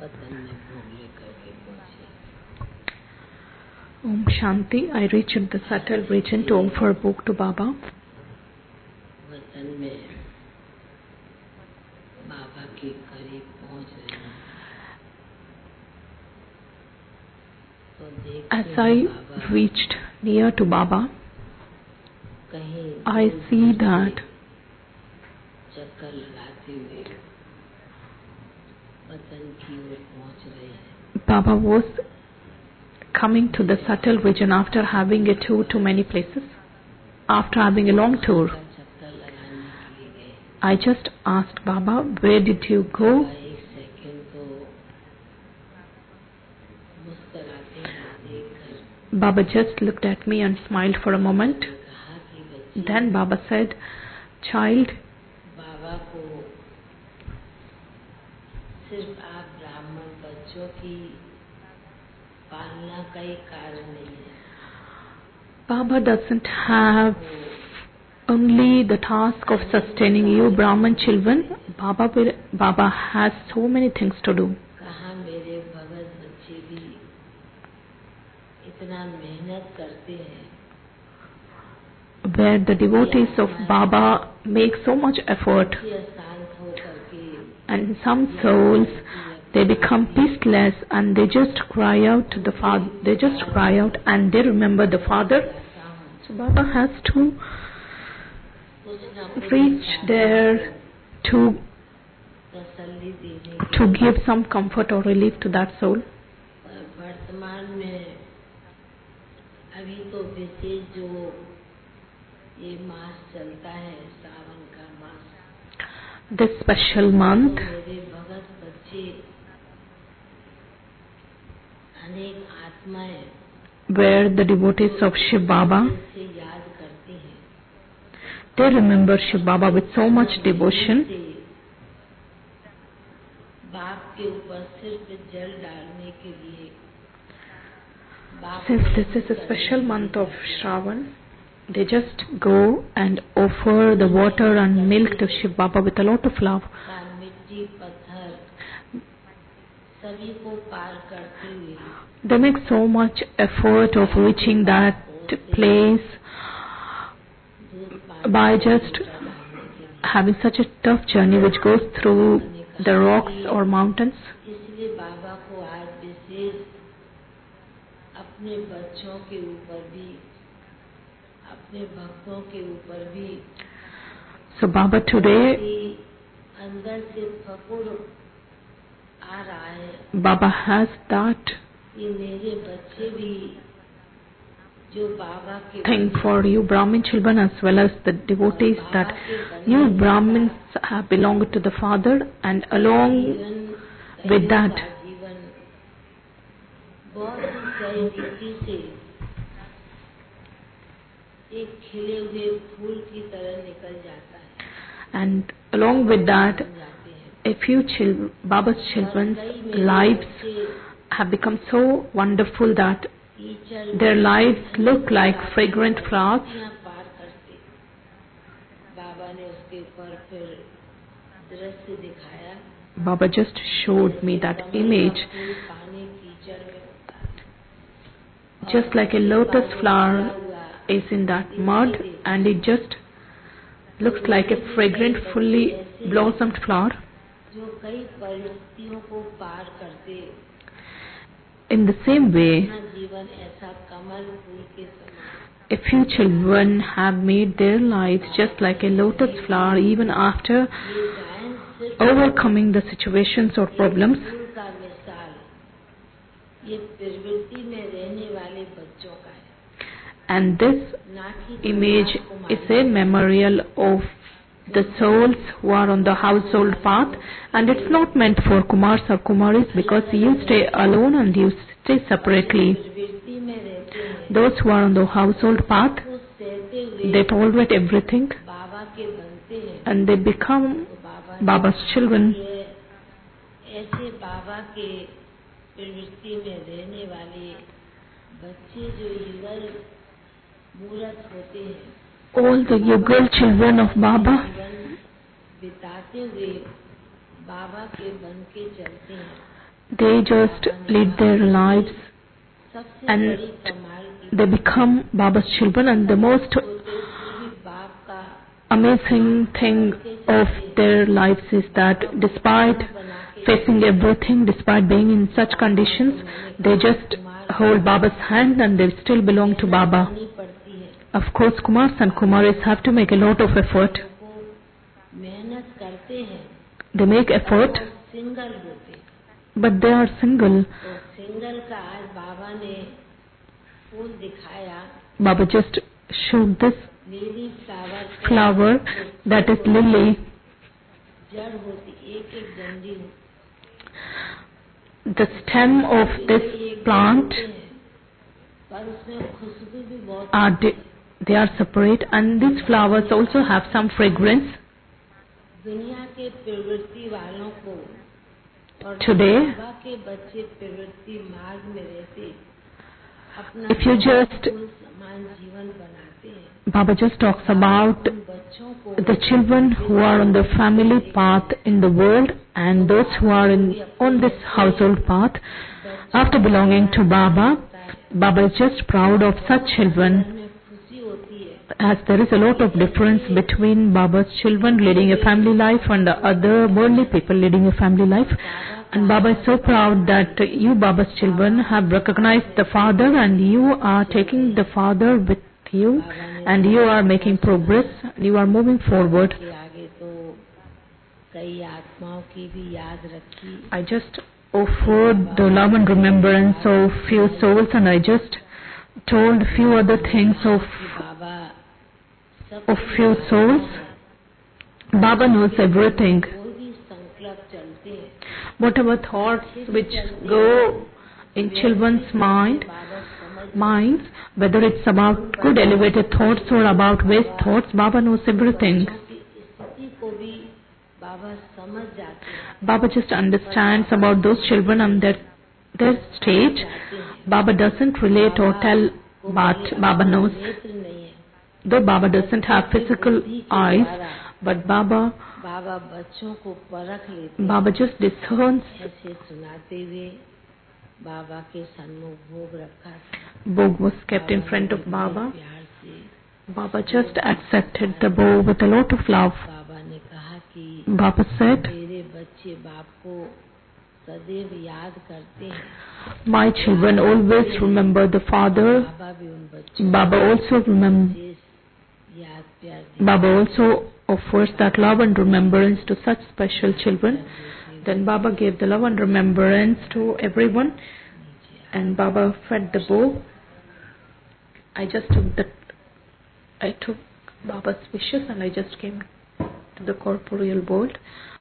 वतन में भोग लेकर के पहुंचे। Om Shanti. I reached the subtle region to offer book to Baba. वतन में बाबा के करीब पहुंच रही हूँ तो As देखती I हूँ बाबा reached near to Baba, कहीं I see that चक्कर लगाते हुए वतन की ओर पहुंच रहे हैं। Baba was coming to the subtle region after having a tour to many places. After having a long tour, चक्कर लगाने के लिए गए। I just asked Baba, where did you go? एक सेकंड तो मुस्कुराते हुए देखकर Baba just looked at me and smiled for a moment. कहा कि बच्ची, Then Baba said, child, बाबा को सिर्फ आप ब्राह्मण बच्चों की पालना का ही कार्य नहीं है। Baba doesn't have only the task of sustaining you Brahman children. Baba has so many things to do. कहा मेरे भगत बच्चे भी इतना मेहनत करते हैं Where the devotees of Baba make so much effort, कि अशांत होकर के and some souls, they become peaceless and they just cry out to the Father. They just cry out and they remember the Father. So Baba has to reach there to तसल्ली देने to give some comfort or relief to that soul. वर्तमान में अभी तो विशेष जो ये मास चलता है सावन का मास, This special month, मेरे भगत बच्चे अनेक आत्माएं where the devotees of Shiv Baba, से याद करते हैं, they remember Shiv Baba with so much devotion. बाप के ऊपर सिर्फ जल डालने के लिए Since this is a special month of Shravan, they just go and offer the water and milk to Shiv Baba with a lot of love. मिट्टी पत्थर सभी को पार करते हुए They make so much effort of reaching that place by just having such a tough journey which goes through the rocks or mountains. इसलिए बाबा को आज विशेष अपने बच्चों के ऊपर भी, अपने भक्तों के ऊपर भी So Baba today, अंदर से फकुर आ रहा है Baba has that कि मेरे बच्चे भी जो बाबा के thing for you Brahmin children as well as the devotees, that you Brahmins have belonged to the Father, and along with that जीवन बहुत ही सही रीति से एक खिले हुए फूल की तरह निकल जाता है, and along with that जाते हैं। a few Baba's children's lives have become so wonderful that their lives look like fragrant flowers. पार करते बाबा ने उसके ऊपर फिर दृश्य दिखाया, Baba just showed me that image, पानी कीचड़ में होता है, just like a lotus flower is in that mud, and it just looks like a fragrant, fully blossomed flower. जो कई परिस्थितियों को पार करते In the same way, अपना जीवन ऐसा कमल फूल के समान, a few children have made their lives just like a lotus flower even after ये गायन सिर्फ overcoming the situations or problems. फूल का मिसाल ये प्रवृत्ति में रहने वाले बच्चों का है, And this ना कि image is a memorial of the souls who are on the household path, and it's not meant for Kumars or Kumaris because you stay alone and you stay separately. प्रवृत्ति में रहते हैं, Those who are on the household path, वो सहते हुए they tolerate everything बाबा के बनते हैं, and they become तो बाबा Baba's children. ये ऐसे बाबा के प्रवृत्ति में रहने वाले बच्चे जो युगल मूर्त होते हैं, All the Yugal children of Baba, जीवन बिताते हुए बाबा के बन के चलते हैं, they just lead their lives सबसे and बड़ी कमाल की they become Baba's children, and the most होते फिर भी बाप का amazing thing of their lives is that despite facing everything, despite being in such conditions, they just hold Baba's hand and they still belong to Baba. करनी पड़ती है Of course, Kumars and Kumaris have to make a lot of effort. वो मेहनत करते हैं They make effort, और single होते but they are single. तो सिंगल का आज बाबा ने फूल दिखाया Baba just showed this lily flower flower, that is lily. जड़ होती एक एक डंडी The stem of this plant पर उसमें खुशबू भी बहुत they are separate, and these flowers also have some fragrance. दुनिया के प्रवृत्ति वालों को और Today, बाबा के बच्चे प्रवृत्ति मार्ग में रहते अपना if you just फूल समान जीवन बनाते हैं Baba just talks about उन बच्चों को the children who are on the family path in the world and those who are on this household path. After belonging to Baba, Baba is just proud of such children, में खुशी होती है as there is a lot of difference between Baba's children leading a family life and the other worldly people leading a family life. And Baba is so proud that you, Baba's children, have recognized the Father and you are taking the Father with you and you are making progress, you are moving forward. के आगे तो कई आत्माओं की भी याद रखी I just offered the love and remembrance of few souls, and I just told few other things of Baba few souls. Baba knows everything. कोई भी संकल्प चलते हैं Whatever thoughts which go in children's minds, whether it's about good elevated thoughts or about waste thoughts, Baba knows everything. की स्थिति को भी बाबा समझ जाते हैं Baba just understands about those children and their stage. Baba doesn't relate or tell, but Baba knows. नेत्र नहीं है Though Baba doesn't have physical eyes, but Baba बच्चों को परख लेते Baba just discerns. ऐसे सुनाते हुए बाबा के सन्मुख भोग रखा Bhog was kept in front of Baba. प्यार से Baba just accepted the bow with a lot of love. बाबा ने कहा कि Baba said, मेरे बच्चे बाप को सदैव याद करते हैं my children always remember the Father. बाबा भी उन बच्चों Baba also याद प्यार Baba also offers that love and remembrance to such special children. Then Baba gave the love and remembrance to everyone, and Baba fed the bow. I took Baba's wishes and I just came to the corporeal world.